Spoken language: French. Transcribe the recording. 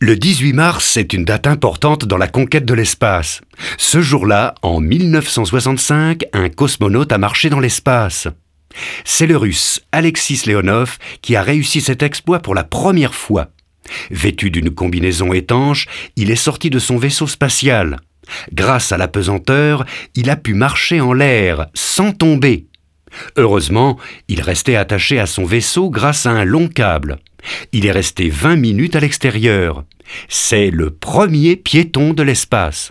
Le 18 mars est une date importante dans la conquête de l'espace. Ce jour-là, en 1965, un cosmonaute a marché dans l'espace. C'est le Russe Alexis Leonov qui a réussi cet exploit pour la première fois. Vêtu d'une combinaison étanche, il est sorti de son vaisseau spatial. Grâce à la pesanteur, il a pu marcher en l'air sans tomber. Heureusement, il restait attaché à son vaisseau grâce à un long câble. Il est resté 20 minutes à l'extérieur. C'est le premier piéton de l'espace.